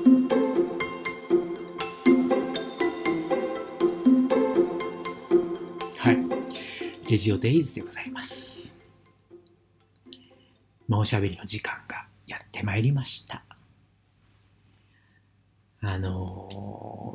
はい、レジオデイズでございます。おしゃべりの時間がやってまいりました。も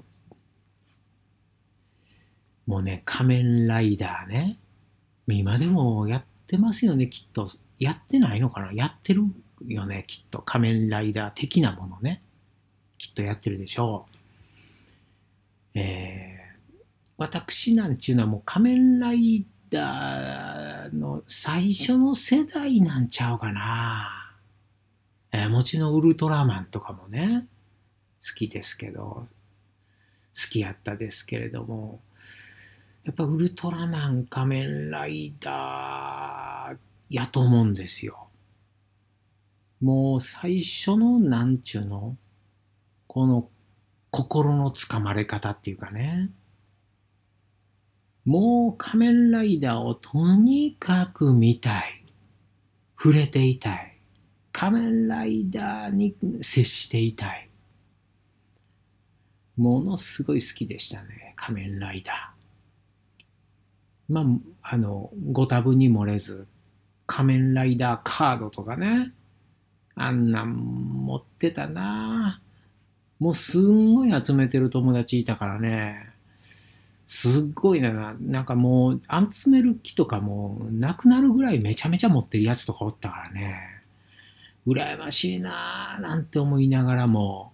うね、仮面ライダーね、今でもやってますよね、きっと。やってないのかな、やってるよね、きっと。仮面ライダー的なものね。きっとやってるでしょう。私なんちゅうのはもう仮面ライダーの最初の世代なんちゃうかな。もちろんウルトラマンとかもね、好きですけど、好きやったですけれども、やっぱウルトラマン仮面ライダーやと思うんですよ。もう最初のなんちゅうの、この心のつかまれ方っていうかね、もう仮面ライダーをとにかく見たい。触れていたい。仮面ライダーに接していたい。ものすごい好きでしたね、仮面ライダー。ご多分に漏れず、仮面ライダーカードとかね、あんなん持ってたな。もうすんごい集めてる友達いたからね、すっごいな、なんかもう集める気とかもなくなるぐらいめちゃめちゃ持ってるやつとかおったからね、羨ましいなぁなんて思いながらも、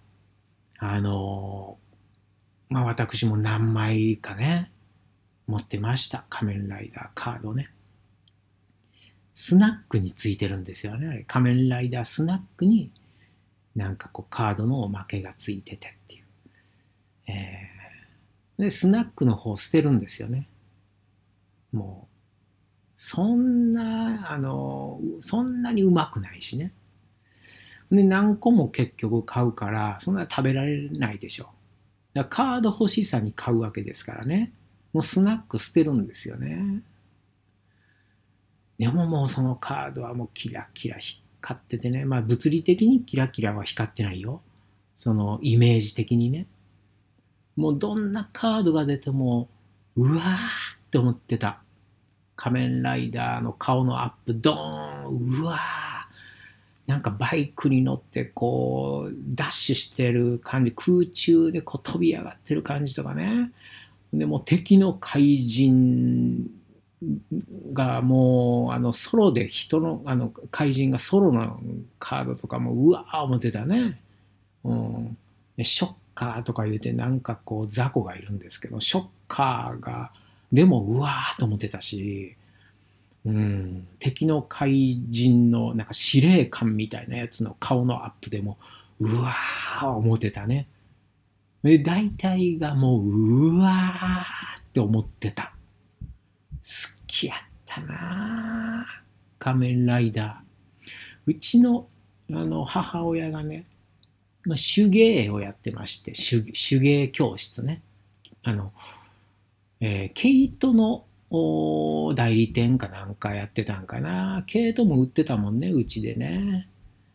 私も何枚かね、持ってました。仮面ライダーカードね。スナックについてるんですよね。仮面ライダースナックになんかこうカードのおまけがついててっていう。で、スナックの方捨てるんですよね。もう、そんなにうまくないしね。で、何個も結局買うから、そんな食べられないでしょ。だからカード欲しさに買うわけですからね。もうスナック捨てるんですよね。でももうそのカードはもうキラキラ光っててね。まあ物理的にキラキラは光ってないよ。そのイメージ的にね。もうどんなカードが出ても、うわーって思ってた。仮面ライダーの顔のアップ、ドーン、うわー。なんかバイクに乗ってこう、ダッシュしてる感じ、空中でこう飛び上がってる感じとかね。でもう敵の怪人がもうソロで人の怪人がソロのカードとかもうわー思ってたね。うん、ショッカーとか言うてなんかこう雑魚がいるんですけど、ショッカーがでもうわーと思ってたし、うん、敵の怪人のなんか司令官みたいなやつの顔のアップでもうわー思ってたね。で大体がもううわーって思ってた。好きやったなぁ。仮面ライダー。うちの母親がね、手芸をやってまして、手芸教室ね。毛糸の代理店かなんかやってたんかな。毛糸も売ってたもんね、うちでね。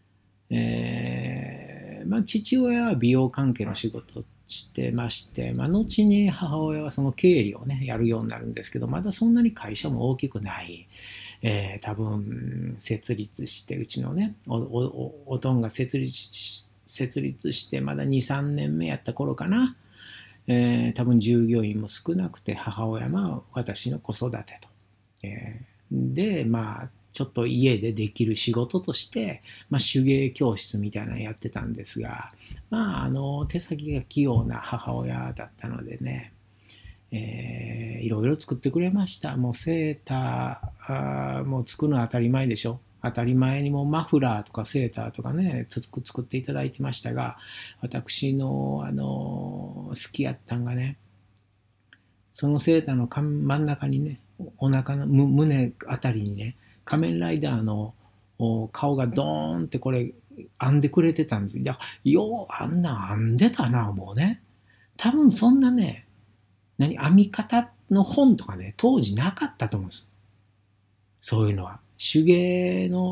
父親は美容関係の仕事をしてまして、後に母親はその経理をね、やるようになるんですけど、まだそんなに会社も大きくない。多分、設立して、うちのね、おとんが設立して、まだ2、3年目やった頃かな。多分従業員も少なくて、母親は私の子育てと。で、ちょっと家でできる仕事として、手芸教室みたいなのやってたんですが、手先が器用な母親だったのでね、いろいろ作ってくれました。もうセーター、もう作るのは当たり前でしょ。当たり前にもマフラーとかセーターとかね、作っていただいてましたが、私の、好きやったんがね、そのセーターの真ん中にね、お腹の胸あたりにね、仮面ライダーの顔がドーンってこれ編んでくれてたんです。いや、ようあんな編んでたな、もうね。多分そんなね、編み方の本とかね、当時なかったと思うんです。そういうのは。手芸の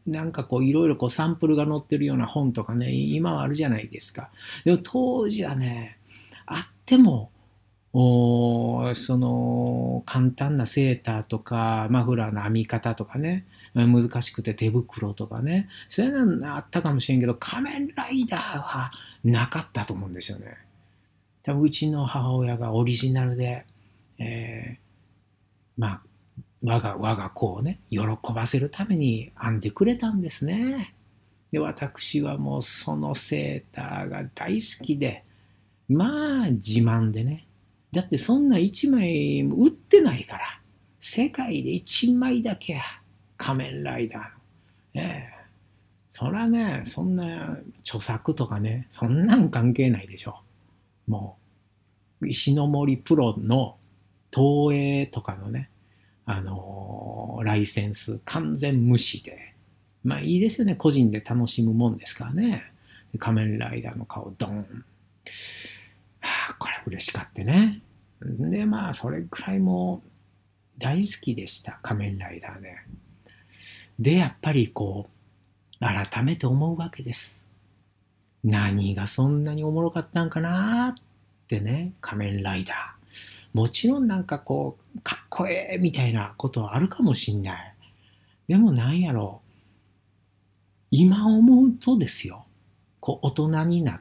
なんかこういろいろこうサンプルが載ってるような本とかね、今はあるじゃないですか。でも当時はね、あっても、その簡単なセーターとかマフラーの編み方とかね、難しくて手袋とかね、そういうのあったかもしれんけど、仮面ライダーはなかったと思うんですよね。多分うちの母親がオリジナルで、えまあ、我が子をね、喜ばせるために編んでくれたんですね。で、私はもうそのセーターが大好きで、まあ自慢でね。だってそんな一枚売ってないから。世界で一枚だけや。仮面ライダーの。ええ。そらね、そんな著作とかね、そんなん関係ないでしょ。もう、石ノ森プロの東映とかのね、ライセンス完全無視で。まあいいですよね。個人で楽しむもんですからね。仮面ライダーの顔ドン。はあ、これ嬉しかってね。で、まあ、それくらいもう大好きでした。仮面ライダーね。で、やっぱりこう、改めて思うわけです。何がそんなにおもろかったんかなってね、仮面ライダー。もちろんなんかこう、かっこええみたいなことはあるかもしんない。でもなんやろう。今思うとですよ。こう、大人になって、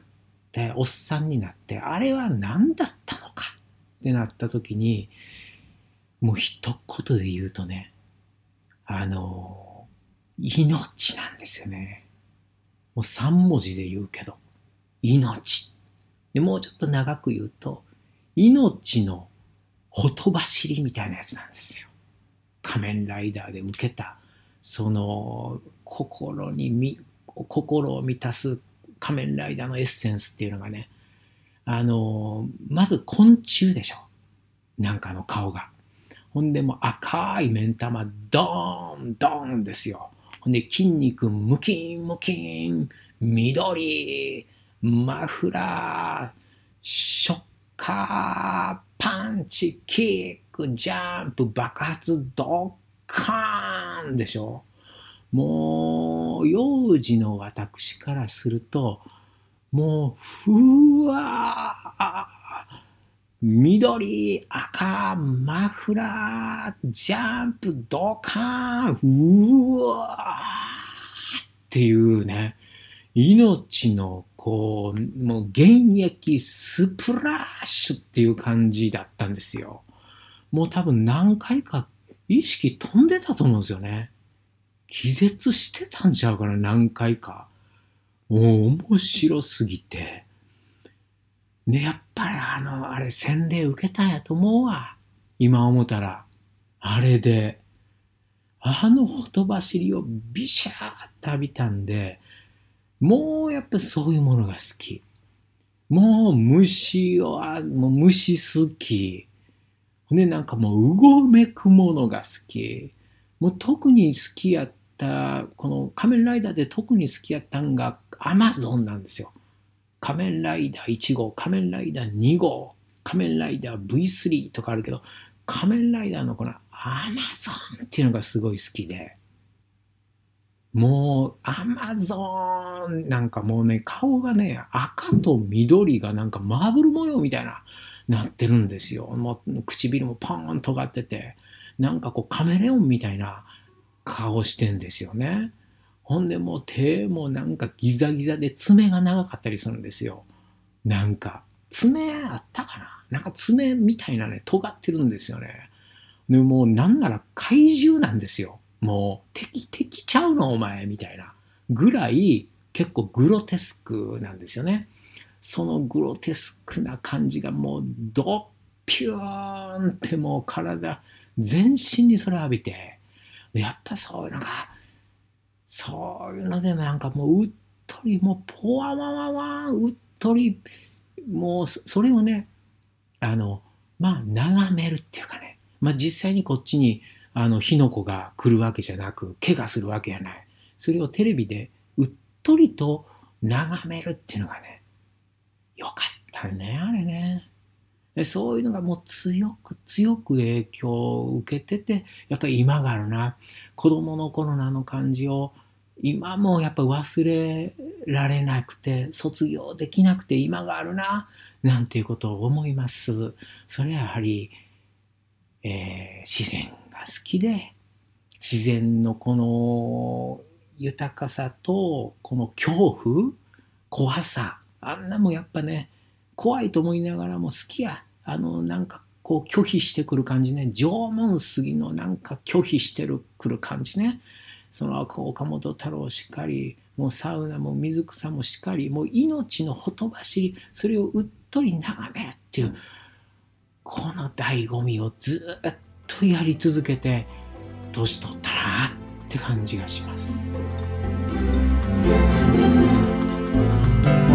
おっさんになって、あれは何だったのかってなった時に、もう一言で言うとね、命なんですよね。もう三文字で言うけど、命。でもうちょっと長く言うと、命のほとばしりみたいなやつなんですよ。仮面ライダーで受けた、その、心を満たす仮面ライダーのエッセンスっていうのがね、まず昆虫でしょ。なんか顔が。ほんでもう赤い目ん玉、ドーン、ドーンですよ。ほんで筋肉、ムキン、ムキン、緑、マフラー、ショッカー、パンチ、キック、ジャンプ、爆発、ドッカーンでしょ。もう、幼児の私からすると、もう、ふわー、緑、赤、マフラー、ジャンプ、ドカーン、うわーっていうね、命のこう、もう現役スプラッシュっていう感じだったんですよ。もう多分何回か意識飛んでたと思うんですよね。気絶してたんちゃうかな、何回か。もう面白すぎて。ね、やっぱりあれ洗礼受けたんやと思うわ。今思ったら。あれで、ほとばしりをビシャーって浴びたんで、もうやっぱそういうものが好き。もうもう虫好き。で、なんかもううごめくものが好き。もう特に好きやった、この仮面ライダーで特に好きやったんがアマゾンなんですよ。仮面ライダー1号、仮面ライダー2号、仮面ライダー V3 とかあるけど、仮面ライダーのこのアマゾンっていうのがすごい好きで、もうアマゾンなんかもうね、顔がね、赤と緑がなんかマーブル模様みたいなってるんですよ。もう唇もポーン尖ってて、なんかこうカメレオンみたいな顔してんですよね。ほんでもう手もなんかギザギザで爪が長かったりするんですよ。なんか、爪あったかな、なんか爪みたいなね、尖ってるんですよね。でもうなんなら怪獣なんですよ。もう敵ちゃうのお前みたいなぐらい結構グロテスクなんですよね。そのグロテスクな感じがもうドッピューンってもう体全身にそれ浴びて、やっぱそういうのでもなんかもううっとりもうポワワワワンうっとり、もうそれをね、あのまあ眺めるっていうかね、まあ実際にこっちに火の粉が来るわけじゃなく怪我するわけじゃない、それをテレビでうっとりと眺めるっていうのがね、よかったねあれね。そういうのがもう強く強く影響を受けてて、やっぱり今があるな、子供の頃のあの感じを今もやっぱ忘れられなくて、卒業できなくて今があるな、なんていうことを思います。それはやはり、自然が好きで、自然のこの豊かさと、この恐怖、怖さ、あんなもやっぱね、怖いと思いながらも好きや。なんかこう拒否してくる感じね。縄文杉のなんか拒否してくる感じね。その岡本太郎しかり、もうサウナも水草もしかり、もう命のほとばしり、それをうっとり眺めるっていう、この醍醐味をずっとやり続けて、年取ったなって感じがします。